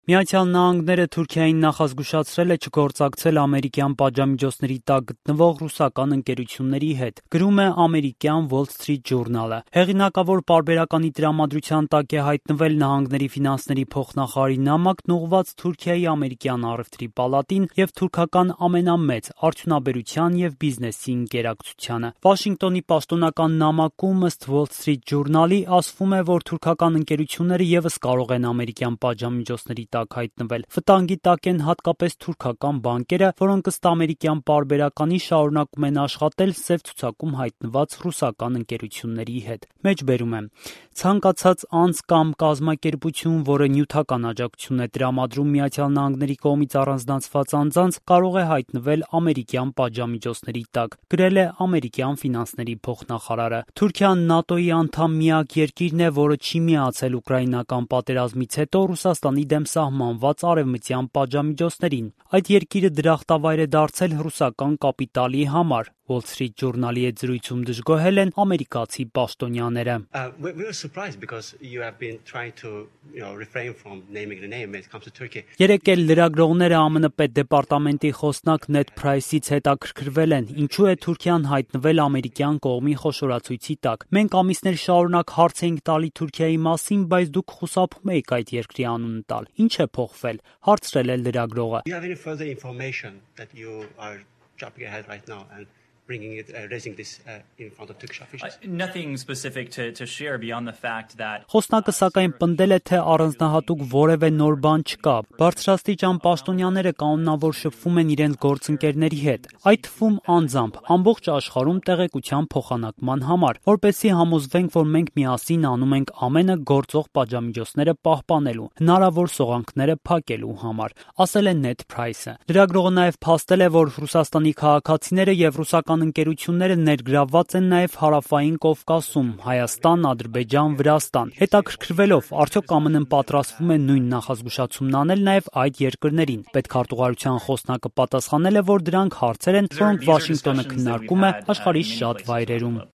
Միացյալ Նահանգները Թուրքիային նախազգուշացրել է չգործակցել ամերիկյան պատժամիջոցների տակ գտնվող ռուսական ընկերությունների հետ, գրում է ամերիկյան Wall Street Journal-ը։ Հեղինակավոր պարբերականի տրամադրության տակ է հայտնվել Նահանգների ֆինանսների փոխնախարարի նամակն ուղղված Թուրքիայի ամերիկյան առևտրի պալատին եւ թուրքական ամենամեծ արդյունաբերության եւ բիզնեսի ընկերակցությանը։ Վաշինգտոնի պաշտոնական նամակում ըստ Wall Street Journal-ի ասվում է, որ թուրքական ընկերությունները եւս կարող են ամերիկյան պատժամիջոցների տակ հայտնվել։ Վտանգի տակ են հատկապես թուրքական բանկերը, որոնք ըստ ամերիկյան պարբերականի շարունակում են աշխատել սև ցուցակում հայտնված ռուսական ընկերությունների հետ։ Մեջբերում եմ. ցանկացած անձ կամ կազմակերպություն, որը նյութական աջակցություն է տրամադրում Միացյալ Նահանգների կողմից առանձնացված անձանց, կարող է հայտնվել ամերիկյան պատժամիջոցների տակ, գրել է ամերիկյան ֆինանսների փոխնախարարը։ Թուրքիան ՆԱՏՕ-ի անդամ միակ երկիրն է, որը չի միացել ուկրաինական պատերազմից հետո Ռուսաստանի դեմ սահմանված արևմտյան պատժամիջոցներին։ Այդ երկիրը դրախտավայր է դարձել ռուսական կապիտալի համար։ Wall Street Journal-ի հետ զրույցում դժգոհել են ամերիկացի պաշտոնյաները։ Երեկ էլ լրագրողները ԱՄՆ պետդեպարտամենտի խոսնակ Նեդ Փրայսից հետաքրքրվել են, ինչու է Թուրքիան հայտնվել ամերիկյան կողմի խոշորացույցի տակ։ Մենք ամիսներ շարունակ հարց էինք տալի Թուրքիայի մասին, բայց դուք խուսափում եք այդ երկրի անունը տալ։ Ինչ է փոխվել, հարցրել է լրագրողը։ Խոսնակը սակայն պնդել է, թե առանձնահատուկ որևէ նոր բան չկա։ Բարձրաստիճան պաշտոնյաները կանոնավոր շփվում են իրենց գործընկերների հետ, այդ թվում անձամբ, ամբողջ աշխարհում տեղեկության փոխանակման համար, որպեսզի համոզվենք, որ մենք միասին անում ենք ամենը գործող պատժամիջոցները պահպանելու, հնարավոր սողանքները փակելու համար, ասել է Նեդ Փրայսը։ Լրագրողը նաև փաստել է, որ Ռուսաստանի քաղաքացիները եւ ռուսական ընկերությունները ներգրավված են նաև Հարավային Կովկասում՝ Հայաստան, Ադրբեջան, Վրաստան։ Հետաքրքրվելով, արդյոք ԱՄՆ-ն պատրաստվում է նույն նախազգուշացումն անել նաև այդ երկրներին։ Պետքարտուղարության խոսնակը պատասխանել է, որ դրանք հարցեր են, որոնք Վաշինգտոնը քննարկում է աշխարհի շատ վայրերում։